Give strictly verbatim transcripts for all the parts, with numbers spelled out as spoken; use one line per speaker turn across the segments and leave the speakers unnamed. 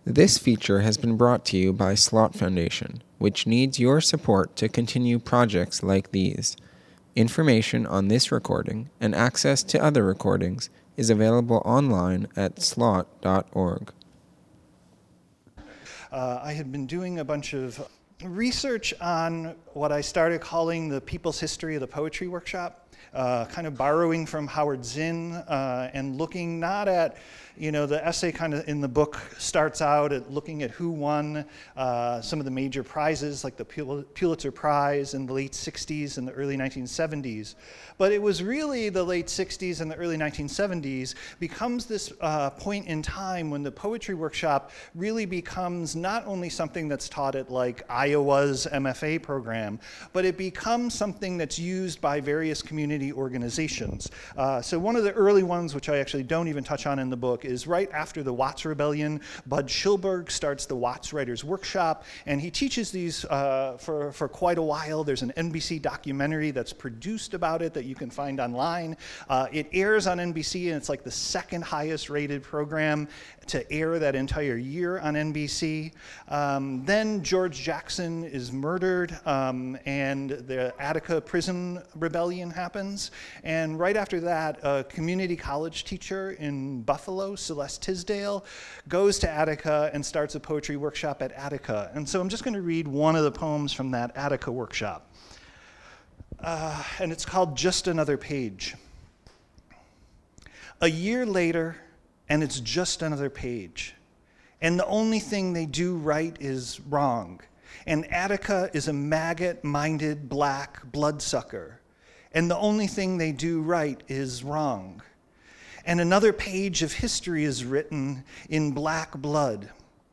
This feature has been brought to you by Slot Foundation, which needs your support to continue projects like these. Information on this recording and access to other recordings is available online at slot dot org.
Uh, I had been doing a bunch of research on what I started calling the People's History of the Poetry Workshop, uh, kind of borrowing from Howard Zinn uh, and looking not at, you know, the essay kind of in the book starts out at looking at who won uh, some of the major prizes like the Pul- Pulitzer Prize in the late sixties and the early nineteen seventies. But it was really the late sixties and the early nineteen seventies becomes this uh, point in time when the Poetry Workshop really becomes not only something that's taught at like Iowa's M F A program, but it becomes something that's used by various community organizations. Uh, so one of the early ones, which I actually don't even touch on in the book, is right after the Watts Rebellion. Bud Schulberg starts the Watts Writers Workshop, and he teaches these uh, for, for quite a while. There's an N B C documentary that's produced about it that you can find online. Uh, it airs on N B C, and it's like the second highest rated program to air that entire year on N B C. Um, then George Jackson is murdered, um, and the Attica prison rebellion happens. And right after that, a community college teacher in Buffalo, Celeste Tisdale, goes to Attica and starts a poetry workshop at Attica. And so I'm just going to read one of the poems from that Attica workshop. Uh, and it's called Just Another Page. A year later, and it's just another page. And the only thing they do right is wrong. And Attica is a maggot-minded black bloodsucker. And the only thing they do right is wrong. And another page of history is written in black blood.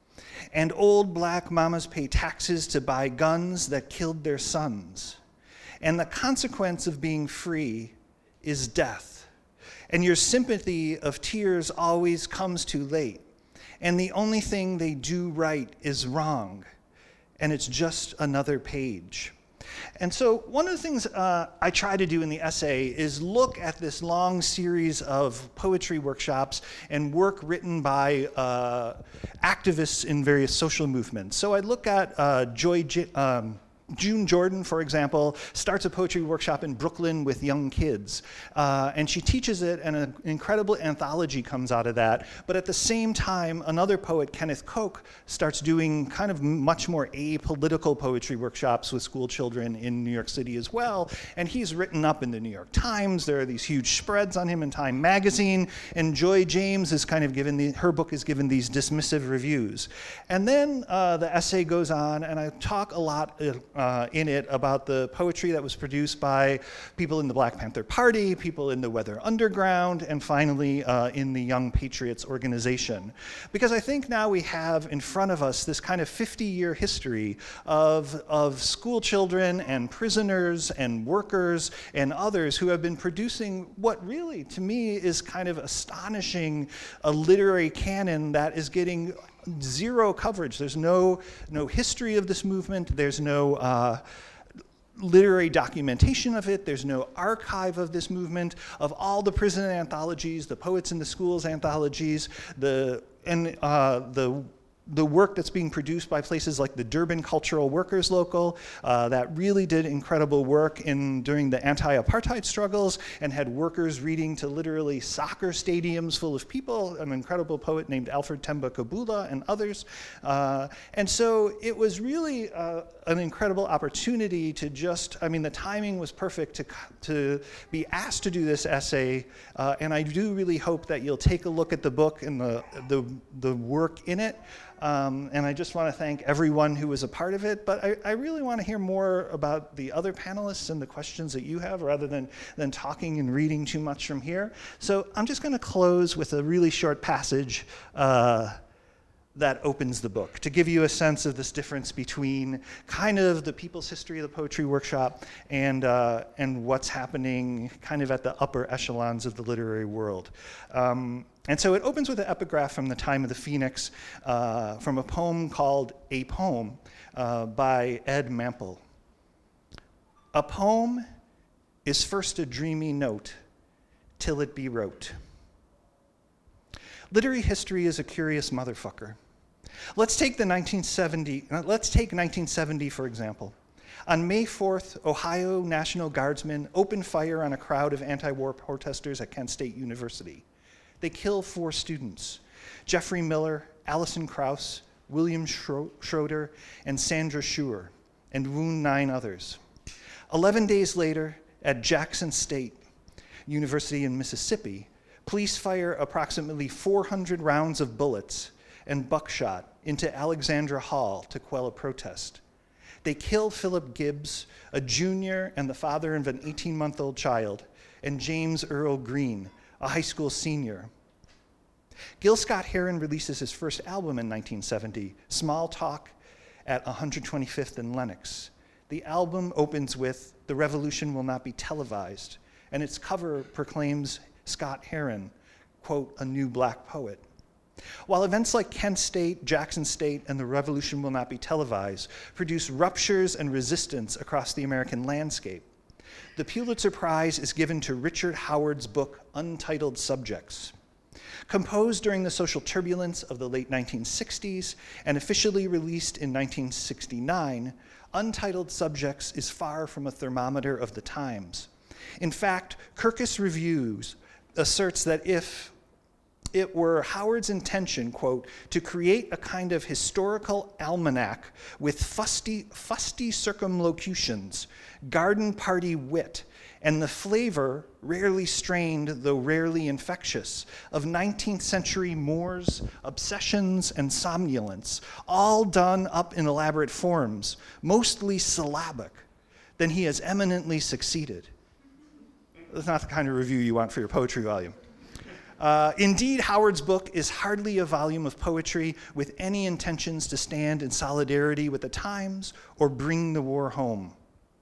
And old black mamas pay taxes to buy guns that killed their sons. And the consequence of being free is death. And your sympathy of tears always comes too late. And the only thing they do right is wrong. And it's just another page. And so one of the things uh, I try to do in the essay is look at this long series of poetry workshops and work written by uh, activists in various social movements. So I look at uh, Joy J- um, June Jordan, for example, starts a poetry workshop in Brooklyn with young kids. Uh, and she teaches it, and an incredible anthology comes out of that. But at the same time, another poet, Kenneth Koch, starts doing kind of much more apolitical poetry workshops with school children in New York City as well. And he's written up in the New York Times. There are these huge spreads on him in Time magazine. And Joy James is kind of given, the, her book is given these dismissive reviews. And then uh, the essay goes on, and I talk a lot uh, Uh, in it about the poetry that was produced by people in the Black Panther Party, people in the Weather Underground, and finally uh, in the Young Patriots organization. Because I think now we have in front of us this kind of fifty-year history of, of school children and prisoners and workers and others who have been producing what really, to me, is kind of astonishing, a literary canon that is getting zero coverage. There's no no history of this movement. There's no uh, literary documentation of it. There's no archive of this movement, of all the prison anthologies, the Poets in the Schools anthologies, the and uh, the the work that's being produced by places like the Durban Cultural Workers Local uh, that really did incredible work in during the anti-apartheid struggles and had workers reading to literally soccer stadiums full of people, an incredible poet named Alfred Temba Kabula and others. Uh, and so it was really uh, an incredible opportunity to just, I mean, the timing was perfect to, to be asked to do this essay. Uh, and I do really hope that you'll take a look at the book and the, the, the work in it. Um, and I just want to thank everyone who was a part of it, but I, I really want to hear more about the other panelists and the questions that you have rather than, than talking and reading too much from here. So I'm just going to close with a really short passage uh, that opens the book to give you a sense of this difference between kind of the People's History of the Poetry Workshop and, uh, and what's happening kind of at the upper echelons of the literary world. Um, And so it opens with an epigraph from the time of the Phoenix, uh, from a poem called A Poem uh, by Ed Mample. A poem is first a dreamy note till it be wrote. Literary history is a curious motherfucker. Let's take the nineteen seventy, let's take nineteen seventy, for example. On May fourth, Ohio National Guardsmen open fire on a crowd of anti-war protesters at Kent State University. They kill four students, Jeffrey Miller, Allison Krauss, William Schroeder, and Sandra Schuer, and wound nine others. Eleven days later, at Jackson State University in Mississippi, police fire approximately four hundred rounds of bullets and buckshot into Alexandra Hall to quell a protest. They kill Philip Gibbs, a junior and the father of an eighteen-month-old child, and James Earl Green, a high school senior. Gil Scott-Heron releases his first album in nineteen seventy, Small Talk, at one hundred twenty-fifth and Lenox. The album opens with, "The revolution will not be televised," and its cover proclaims Scott-Heron, quote, "a new black poet." While events like Kent State, Jackson State, and the revolution will not be televised produce ruptures and resistance across the American landscape, the Pulitzer Prize is given to Richard Howard's book, Untitled Subjects. Composed during the social turbulence of the late nineteen sixties and officially released in nineteen sixty-nine, Untitled Subjects is far from a thermometer of the times. In fact, Kirkus Reviews asserts that if it were Howard's intention, quote, to create a kind of historical almanac with fusty, fusty circumlocutions, garden party wit, and the flavor, rarely strained though rarely infectious, of nineteenth century mores, obsessions, and somnolence, all done up in elaborate forms, mostly syllabic, then he has eminently succeeded. That's not the kind of review you want for your poetry volume. Uh, indeed, Howard's book is hardly a volume of poetry with any intentions to stand in solidarity with the times or bring the war home.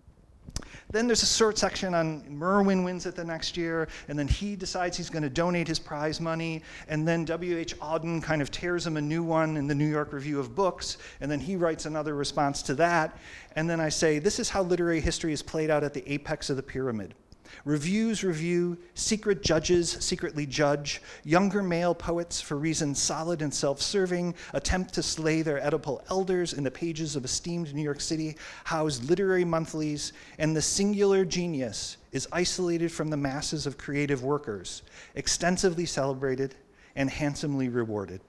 Then there's a short section on Merwin wins it the next year, and then he decides he's going to donate his prize money, and then W H Auden kind of tears him a new one in the New York Review of Books, and then he writes another response to that, and then I say, this is how literary history is played out at the apex of the pyramid. Reviews review, secret judges secretly judge, younger male poets, for reasons solid and self-serving, attempt to slay their Oedipal elders in the pages of esteemed New York City housed literary monthlies, and the singular genius is isolated from the masses of creative workers, extensively celebrated and handsomely rewarded.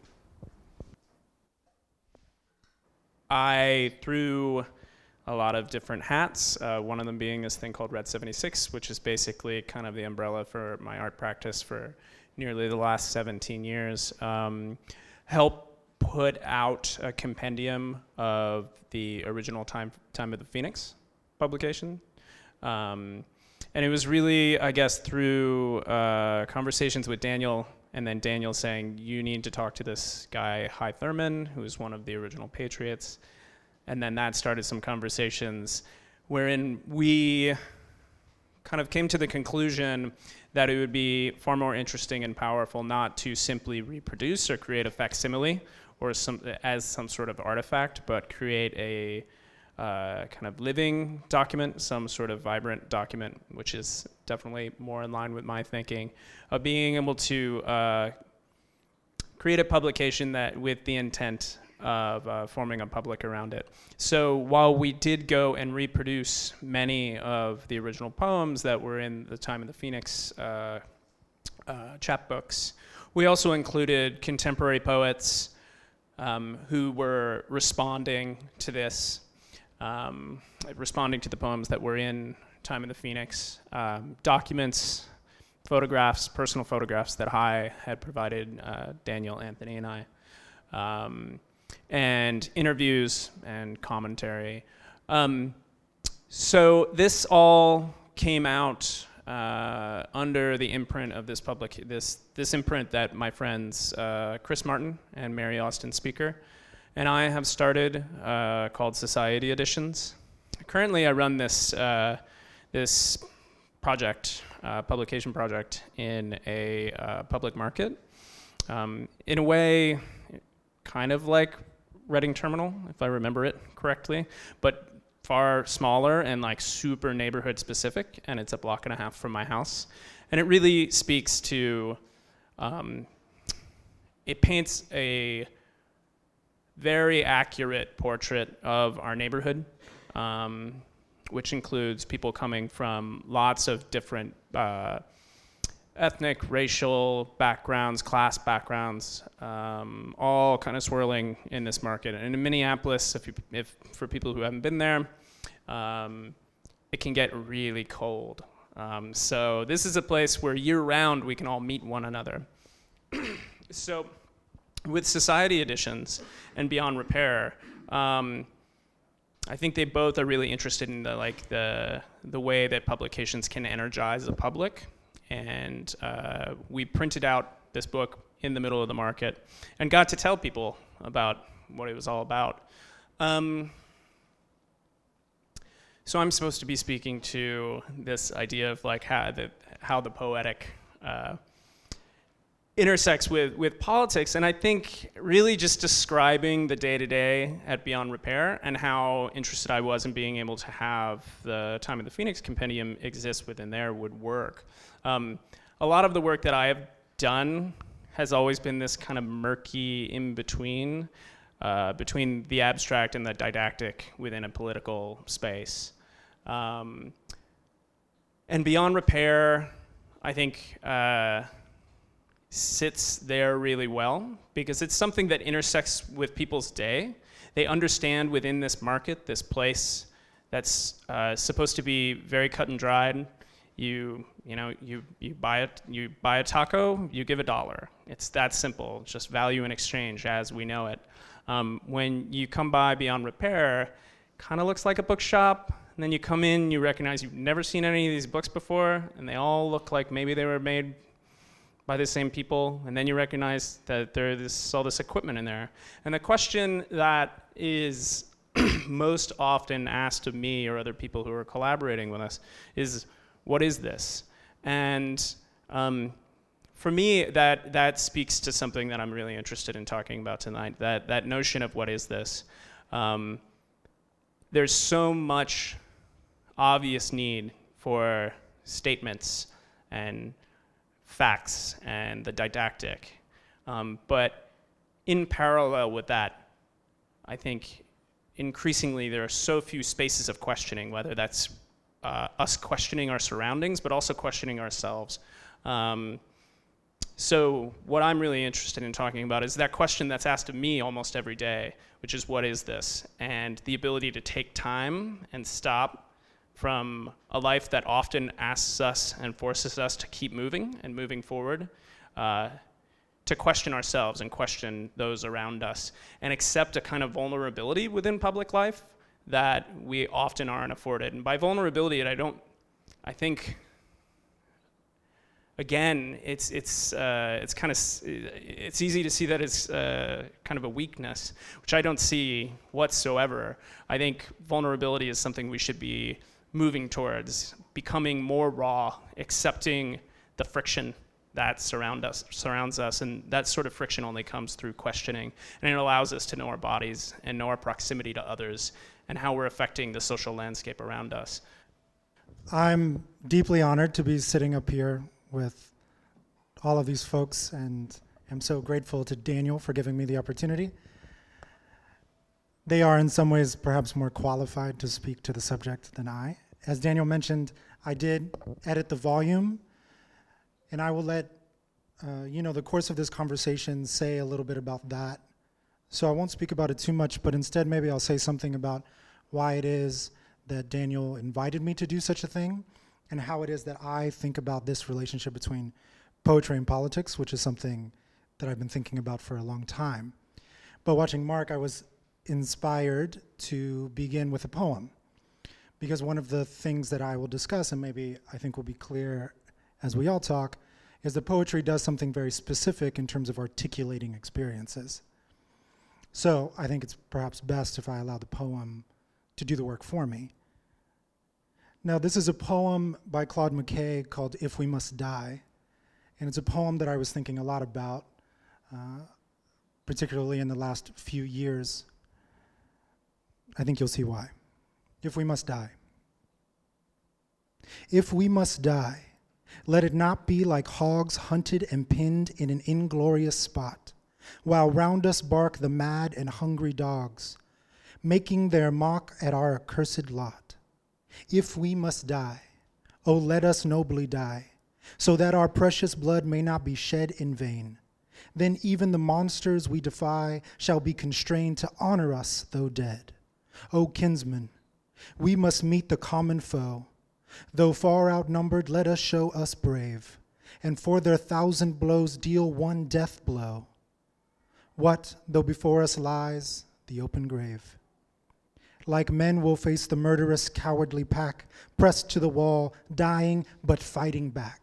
I threw a lot of different hats, uh, one of them being this thing called Red seventy-six, which is basically kind of the umbrella for my art practice for nearly the last seventeen years. Um, help put out a compendium of the original Time, Time of the Phoenix publication. Um, and it was really, I guess, through uh, conversations with Daniel, and then Daniel saying, you need to talk to this guy, Hy Thurman, who is one of the original Patriots. And then that started some conversations wherein we kind of came to the conclusion that it would be far more interesting and powerful not to simply reproduce or create a facsimile or some as some sort of artifact, but create a uh, kind of living document, some sort of vibrant document, which is definitely more in line with my thinking, of being able to uh, create a publication that with the intent of uh, forming a public around it. So while we did go and reproduce many of the original poems that were in the Time of the Phoenix uh, uh, chapbooks, we also included contemporary poets um, who were responding to this, um, responding to the poems that were in Time of the Phoenix, um, documents, photographs, personal photographs that Hy had provided uh, Daniel, Anthony, and I. Um, and interviews and commentary. Um, so this all came out uh, under the imprint of this public, this this imprint that my friends uh, Chris Martin and Mary Austin Speaker and I have started uh, called Society Editions. Currently, I run this uh, this project, uh, publication project, in a uh, public market. Um, in a way, kind of like Reading Terminal, if I remember it correctly, but far smaller and like super neighborhood specific, and it's a block and a half from my house. And it really speaks to, um, it paints a, very accurate portrait of our neighborhood, um, which includes people coming from lots of different uh, ethnic, racial backgrounds, class backgrounds, um, all kind of swirling in this market. And in Minneapolis, if, you, if for people who haven't been there, um, it can get really cold. Um, so this is a place where year-round we can all meet one another. So with Society Editions and Beyond Repair, um, I think they both are really interested in the like the the way that publications can energize the public. And uh, we printed out this book in the middle of the market and got to tell people about what it was all about. Um, so I'm supposed to be speaking to this idea of like how the, how the poetic uh, intersects with, with politics, and I think really just describing the day-to-day at Beyond Repair and how interested I was in being able to have the Time of the Phoenix Compendium exist within there would work. Um, a lot of the work that I have done has always been this kind of murky in-between, uh, between the abstract and the didactic within a political space. Um, and Beyond Repair, I think, uh, sits there really well because it's something that intersects with people's day. They understand within this market, this place that's uh, supposed to be very cut and dried. You, you know, you, you buy it, you buy a taco, you give a dollar. It's that simple, it's just value in exchange as we know it. Um, when you come by Beyond Repair, kind of looks like a bookshop, and then you come in, you recognize you've never seen any of these books before, and they all look like maybe they were made by the same people, and then you recognize that there's this, all this equipment in there. And the question that is most often asked of me or other people who are collaborating with us is, what is this? And um, for me, that that speaks to something that I'm really interested in talking about tonight, that, that notion of what is this. Um, there's so much obvious need for statements and facts and the didactic. Um, but in parallel with that, I think increasingly there are so few spaces of questioning, whether that's uh, us questioning our surroundings, but also questioning ourselves. Um, so what I'm really interested in talking about is that question that's asked of me almost every day, which is, what is this? And the ability to take time and stop from a life that often asks us and forces us to keep moving and moving forward, uh, to question ourselves and question those around us, and accept a kind of vulnerability within public life that we often aren't afforded. And by vulnerability, I don't, I think, again, it's it's uh, it's kind of it's easy to see that it's uh, kind of a weakness, which I don't see whatsoever. I think vulnerability is something we should be moving towards, becoming more raw, accepting the friction that surround us, surrounds us, and that sort of friction only comes through questioning, and it allows us to know our bodies and know our proximity to others and how we're affecting the social landscape around us.
I'm deeply honored to be sitting up here with all of these folks, and I'm so grateful to Daniel for giving me the opportunity. They are in some ways perhaps more qualified to speak to the subject than I. As Daniel mentioned, I did edit the volume, and I will let uh, you know the course of this conversation say a little bit about that. So I won't speak about it too much, but instead maybe I'll say something about why it is that Daniel invited me to do such a thing, and how it is that I think about this relationship between poetry and politics, which is something that I've been thinking about for a long time. But watching Mark, I was inspired to begin with a poem, because one of the things that I will discuss, and maybe I think will be clear as we all talk, is that poetry does something very specific in terms of articulating experiences. So I think it's perhaps best if I allow the poem to do the work for me. Now, this is a poem by Claude McKay called If We Must Die, and it's a poem that I was thinking a lot about, uh, particularly in the last few years. I think you'll see why. If we must die. If we must die, let it not be like hogs hunted and pinned in an inglorious spot, while round us bark the mad and hungry dogs, making their mock at our accursed lot. If we must die, oh, let us nobly die, so that our precious blood may not be shed in vain. Then even the monsters we defy shall be constrained to honor us, though dead. O kinsmen, we must meet the common foe. Though far outnumbered, let us show us brave, and for their thousand blows deal one death blow. What, though before us lies the open grave? Like men we'll face the murderous, cowardly pack, pressed to the wall, dying but fighting back.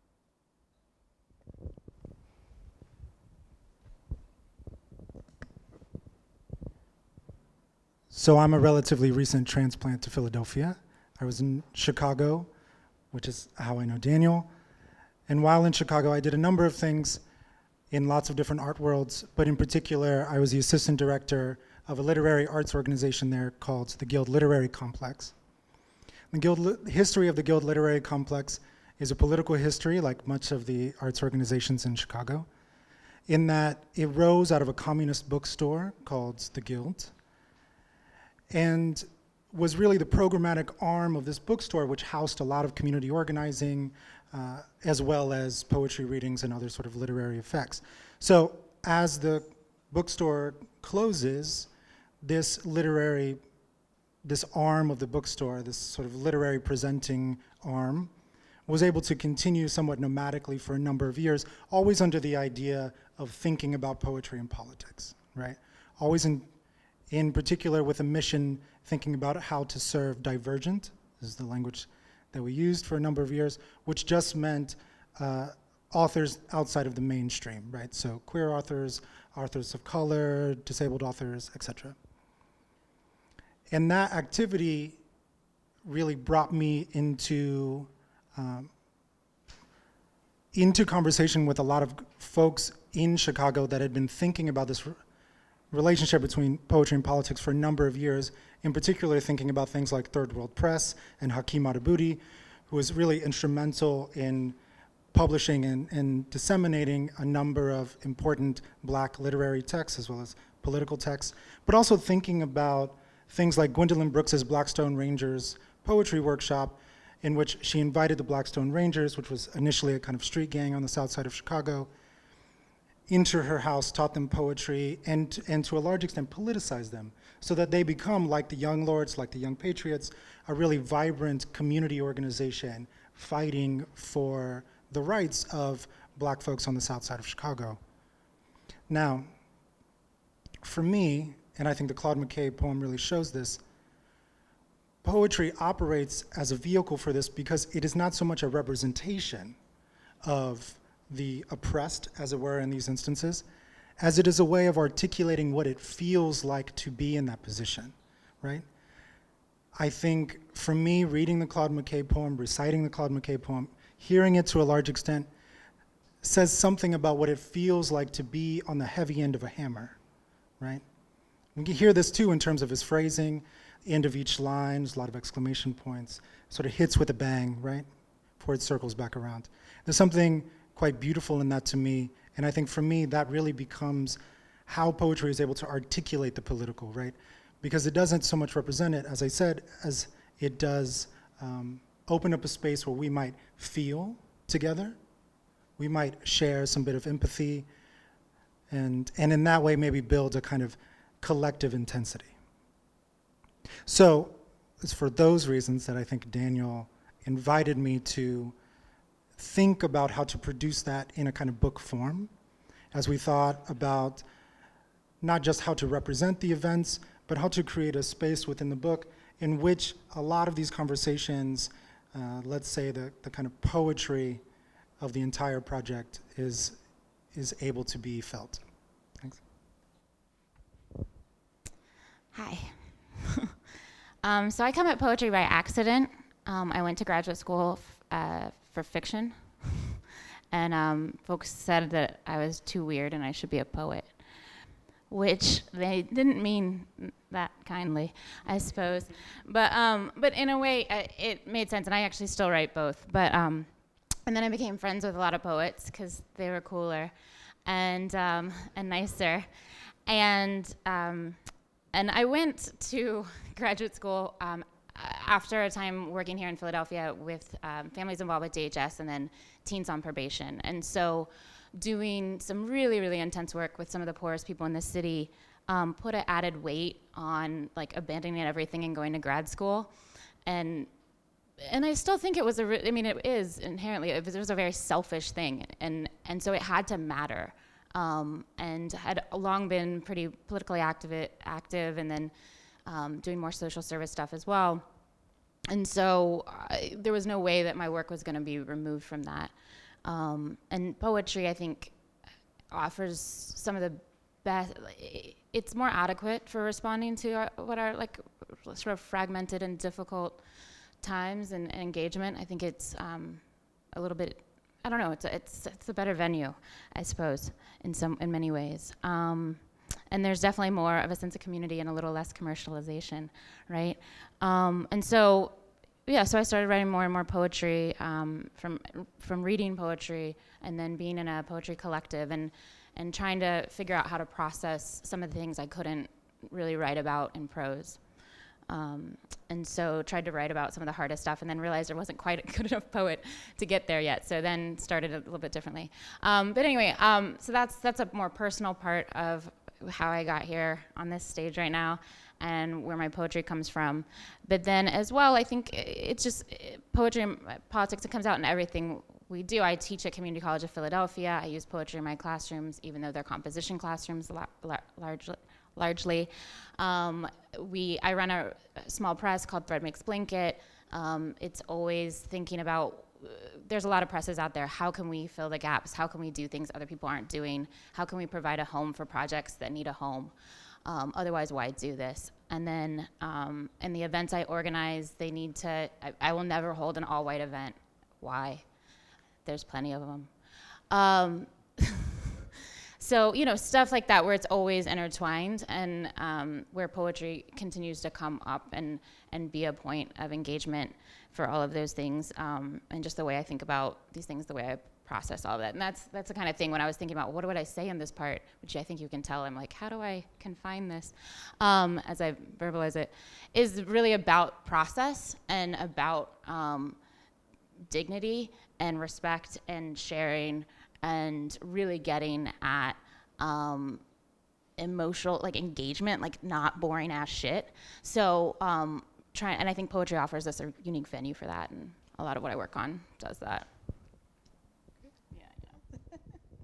So I'm a relatively recent transplant to Philadelphia. I was in Chicago, which is how I know Daniel. And while in Chicago, I did a number of things in lots of different art worlds, but in particular, I was the assistant director of a literary arts organization there called the Guild Literary Complex. The Guild, history of the Guild Literary Complex is a political history, like much of the arts organizations in Chicago, in that it rose out of a communist bookstore called the Guild, and was really the programmatic arm of this bookstore, which housed a lot of community organizing, uh, as well as poetry readings and other sort of literary effects. So as the bookstore closes, this literary, this arm of the bookstore, this sort of literary presenting arm, was able to continue somewhat nomadically for a number of years, always under the idea of thinking about poetry and politics, right? Always in, in particular with a mission thinking about how to serve divergent, this is the language that we used for a number of years, which just meant uh, authors outside of the mainstream, right? So queer authors, authors of color, disabled authors, et cetera. And that activity really brought me into um, into conversation with a lot of folks in Chicago that had been thinking about this re- relationship between poetry and politics for a number of years, in particular thinking about things like Third World Press and Hakeem Adabudi, who was really instrumental in publishing and, and disseminating a number of important Black literary texts as well as political texts, but also thinking about things like Gwendolyn Brooks's Blackstone Rangers poetry workshop, in which she invited the Blackstone Rangers, which was initially a kind of street gang on the south side of Chicago, into her house, taught them poetry, and, and to a large extent politicized them, so that they become, like the Young Lords, like the Young Patriots, a really vibrant community organization fighting for the rights of Black folks on the south side of Chicago. Now, for me, and I think the Claude McKay poem really shows this, poetry operates as a vehicle for this because it is not so much a representation of the oppressed, as it were, in these instances, as it is a way of articulating what it feels like to be in that position, right? I think for me, reading the Claude McKay poem, reciting the Claude McKay poem, hearing it to a large extent, says something about what it feels like to be on the heavy end of a hammer, right? We can hear this too in terms of his phrasing, end of each line, there's a lot of exclamation points, sort of hits with a bang, right? Before it circles back around. There's something quite beautiful in that to me, and I think for me, that really becomes how poetry is able to articulate the political, right? Because it doesn't so much represent it, as I said, as it does um, open up a space where we might feel together, we might share some bit of empathy, and, and in that way maybe build a kind of collective intensity. So it's for those reasons that I think Daniel invited me to think about how to produce that in a kind of book form, as we thought about not just how to represent the events, but how to create a space within the book in which a lot of these conversations, uh, let's say the, the kind of poetry of the entire project is, is able to be felt. Thanks.
Hi. um, so I come at poetry by accident. Um, I went to graduate school f- uh, for fiction, and um, folks said that I was too weird and I should be a poet, which they didn't mean that kindly, I suppose. But um, but in a way, uh, it made sense, and I actually still write both. But um, and then I became friends with a lot of poets because they were cooler. and um, and nicer. And um, and I went to graduate school um, after a time working here in Philadelphia with um, families involved with D H S and then teens on probation. And so doing some really, really intense work with some of the poorest people in the city um, put an added weight on like abandoning everything and going to grad school. And and I still think it was a, re- I mean, it is inherently, it was, it was a very selfish thing. And, and so it had to matter. Um, and had long been pretty politically active, active and then um, doing more social service stuff as well. And so I, there was no way that my work was going to be removed from that. Um, and poetry, I think, offers some of the best, it's more adequate for responding to our, what are like sort of fragmented and difficult times and, and engagement. I think it's um, a little bit, I don't know, it's a, it's it's a better venue, I suppose, in some in many ways. Um, and there's definitely more of a sense of community and a little less commercialization, right? Um, and so, yeah, so I started writing more and more poetry um, from from reading poetry and then being in a poetry collective and and trying to figure out how to process some of the things I couldn't really write about in prose. Um, and so tried to write about some of the hardest stuff and then realized I wasn't quite a good enough poet to get there yet. So then started a little bit differently. Um, but anyway, um, so that's that's a more personal part of how I got here on this stage right now and where my poetry comes from. But then as well, I think it's just poetry and politics, it comes out in everything we do. I teach at Community College of Philadelphia. I use poetry in my classrooms, even though they're composition classrooms la- la- largely. largely. Um, we, I run a small press called Thread Mix Blanket. Um, it's always thinking about, uh, there's a lot of presses out there. How can we fill the gaps? How can we do things other people aren't doing? How can we provide a home for projects that need a home? Um, otherwise, why do this? And then um, in the events I organize, they need to, I, I will never hold an all-white event. Why? There's plenty of them. Um, So, you know, stuff like that where it's always intertwined and um, where poetry continues to come up and, and be a point of engagement for all of those things um, and just the way I think about these things, the way I process all of that. And that's that's the kind of thing when I was thinking about what would I say in this part, which I think you can tell, I'm like, how do I confine this um, as I verbalize it, is really about process and about um, dignity and respect and sharing and really getting at um, emotional, like engagement, like not boring ass shit. So um, try, and I think poetry offers us a unique venue for that, and a lot of what I work on does that.
Yeah, yeah.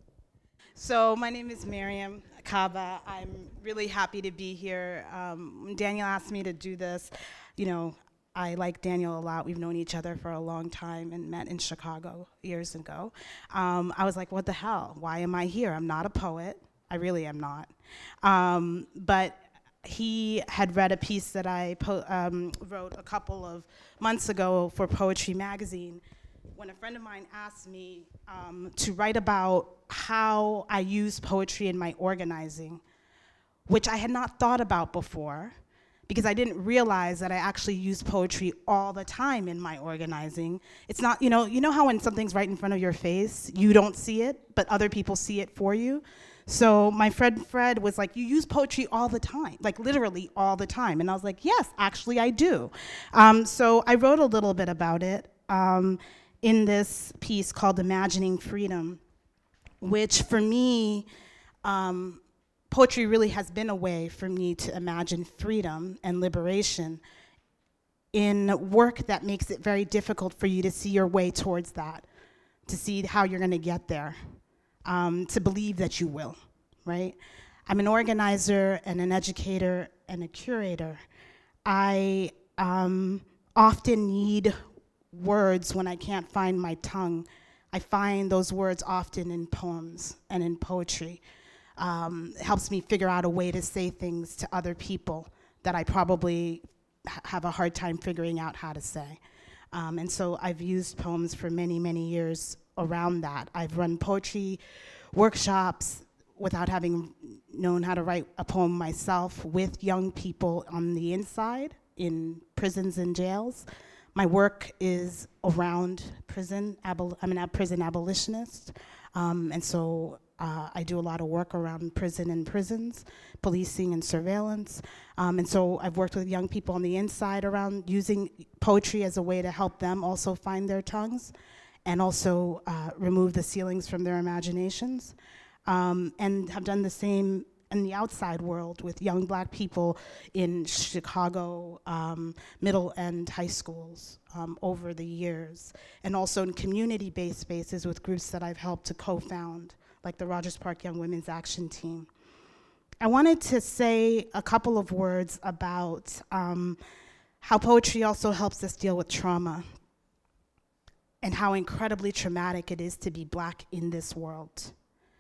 So my name is Miriam Kaba. I'm really happy to be here. Um, when Daniel asked me to do this, you know, I like Daniel a lot. We've known each other for a long time and met in Chicago years ago. Um, I was like, what the hell? Why am I here? I'm not a poet. I really am not. Um, but he had read a piece that I po- um, wrote a couple of months ago for Poetry Magazine when a friend of mine asked me um, to write about how I use poetry in my organizing, which I had not thought about before, because I didn't realize that I actually use poetry all the time in my organizing. It's not, you know, you know how when something's right in front of your face, you don't see it, but other people see it for you? So my friend Fred was like, you use poetry all the time, like literally all the time. And I was like, yes, actually I do. Um, so I wrote a little bit about it um, in this piece called Imagining Freedom, which for me, um, poetry really has been a way for me to imagine freedom and liberation in work that makes it very difficult for you to see your way towards that, to see how you're gonna get there, um, to believe that you will, right? I'm an organizer and an educator and a curator. I um, often need words when I can't find my tongue. I find those words often in poems and in poetry. Um, it helps me figure out a way to say things to other people that I probably ha- have a hard time figuring out how to say. Um, and so I've used poems for many, many years around that. I've run poetry workshops without having known how to write a poem myself with young people on the inside in prisons and jails. My work is around prison. Abol- I'm a prison abolitionist. Um, and so Uh, I do a lot of work around prison and prisons, policing and surveillance. Um, and so I've worked with young people on the inside around using poetry as a way to help them also find their tongues and also uh, remove the ceilings from their imaginations. Um, and have done the same in the outside world with young black people in Chicago um, middle and high schools um, over the years, and also in community-based spaces with groups that I've helped to co-found, like the Rogers Park Young Women's Action Team. I wanted to say a couple of words about um, how poetry also helps us deal with trauma and how incredibly traumatic it is to be black in this world.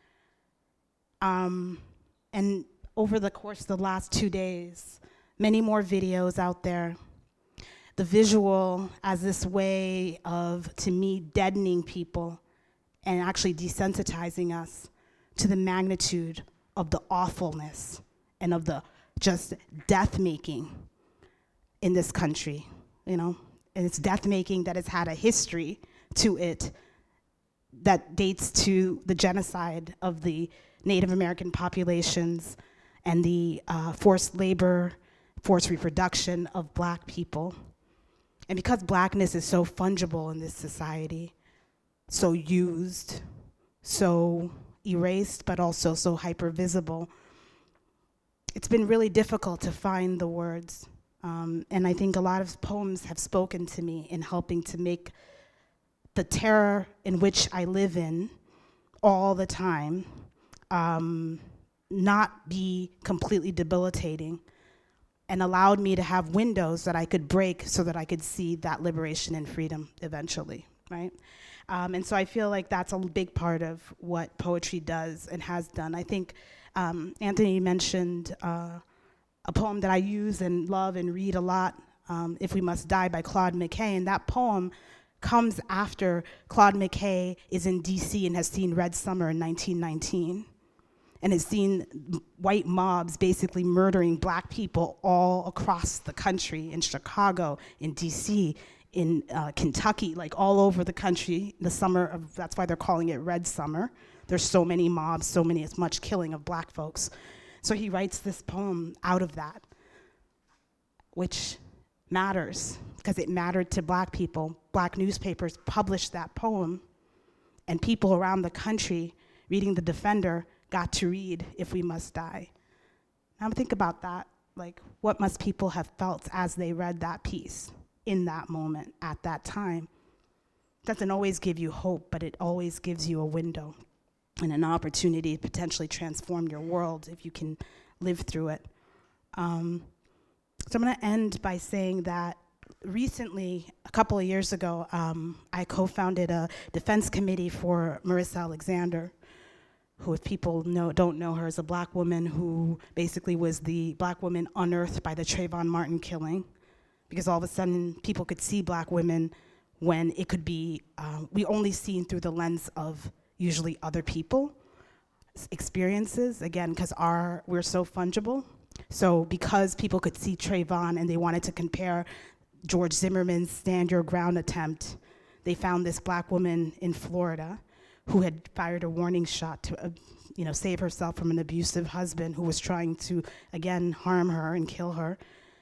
Um, and over the course of the last two days, many more videos out there. The visual as this way of, to me, deadening people and actually desensitizing us to the magnitude of the awfulness and of the just death-making in this country, you know? And it's death-making that has had a history to it that dates to the genocide of the Native American populations and the uh, forced labor, forced reproduction of black people. And because blackness is so fungible in this society, so used, so erased, but also so hyper-visible, it's been really difficult to find the words. Um, and I think a lot of poems have spoken to me in helping to make the terror in which I live in all the time um, not be completely debilitating, and allowed me to have windows that I could break so that I could see that liberation and freedom eventually, right? Um, and so I feel like that's a big part of what poetry does and has done. I think um, Anthony mentioned uh, a poem that I use and love and read a lot, um, If We Must Die by Claude McKay, and that poem comes after Claude McKay is in D C and has seen Red Summer in nineteen nineteen. And has seen white mobs basically murdering black people all across the country, in Chicago, in D C, in uh, Kentucky, like all over the country, the summer of, that's why they're calling it Red Summer. There's so many mobs, so many, as much killing of black folks. So he writes this poem out of that, which matters, because it mattered to black people. Black newspapers published that poem, and people around the country reading The Defender got to read If We Must Die. Now think about that, like what must people have felt as they read that piece in that moment, at that time. Doesn't always give you hope, but it always gives you a window and an opportunity to potentially transform your world if you can live through it. Um, so I'm gonna end by saying that recently, a couple of years ago, um, I co-founded a defense committee for Marissa Alexander, who, if people know, don't know her, is a black woman who basically was the black woman unearthed by the Trayvon Martin killing, because all of a sudden people could see black women when it could be, um, we only seen through the lens of usually other people experiences, again, because our, we're so fungible. So because people could see Trayvon and they wanted to compare George Zimmerman's Stand Your Ground attempt, they found this black woman in Florida who had fired a warning shot to, uh, you know, save herself from an abusive husband who was trying to, again, harm her and kill her.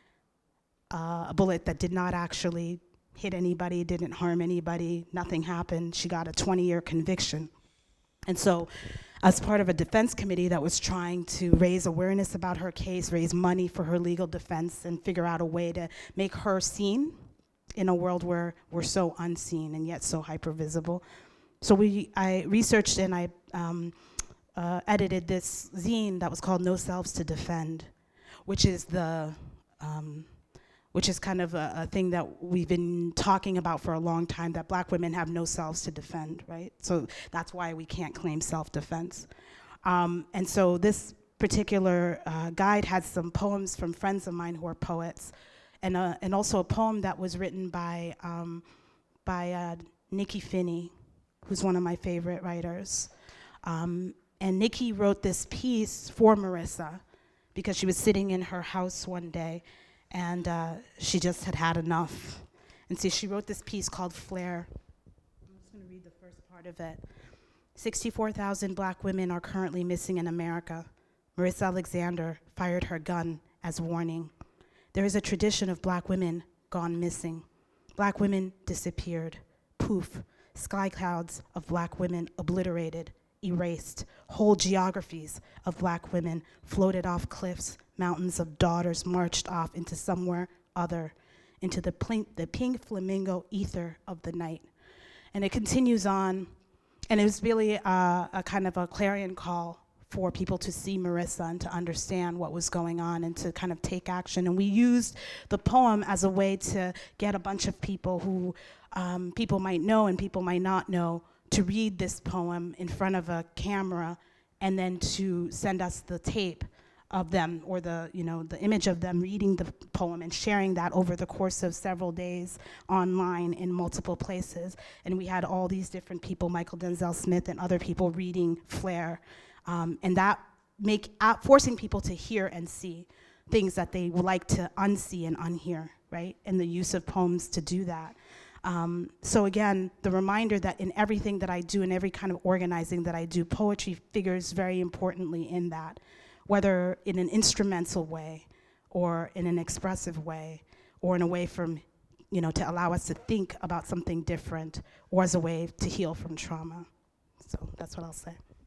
Uh, a bullet that did not actually hit anybody, didn't harm anybody, nothing happened. She got a twenty-year conviction. And so, as part of a defense committee that was trying to raise awareness about her case, raise money for her legal defense, and figure out a way to make her seen in a world where we're so unseen and yet so hyper-visible. So we, I researched and I um, uh, edited this zine that was called No Selves to Defend, which is the, um, which is kind of a, a thing that we've been talking about for a long time, that black women have no selves to defend, right? So that's why we can't claim self-defense. Um, and so this particular uh, guide had some poems from friends of mine who are poets, and, uh, and also a poem that was written by, um, by uh, Nikki Finney, who's one of my favorite writers. Um, and Nikki wrote this piece for Marissa because she was sitting in her house one day and uh, she just had had enough. And so she wrote this piece called Flare. I'm just gonna read the first part of it. sixty-four thousand black women are currently missing in America. Marissa Alexander fired her gun as warning. There is a tradition of black women gone missing. Black women disappeared. Poof, sky clouds of black women obliterated, erased. Whole geographies of black women floated off cliffs. Mountains of daughters marched off into somewhere other, into the pink, the pink flamingo ether of the night. And it continues on, and it was really a, a kind of a clarion call for people to see Marissa and to understand what was going on and to kind of take action. And we used the poem as a way to get a bunch of people who um, people might know and people might not know to read this poem in front of a camera and then to send us the tape of them, or the, you know, the image of them reading the poem and sharing that over the course of several days online in multiple places. And we had all these different people, Michael Denzel Smith and other people reading Flair. Um, and that make uh, forcing people to hear and see things that they would like to unsee and unhear, right? And the use of poems to do that. Um, so again, the reminder that in everything that I do, in every kind of organizing that I do, poetry figures very importantly in that, whether in an instrumental way or in an expressive way or in a way from, you know, to allow us to think about something different or as a way to heal from trauma. So that's what I'll say.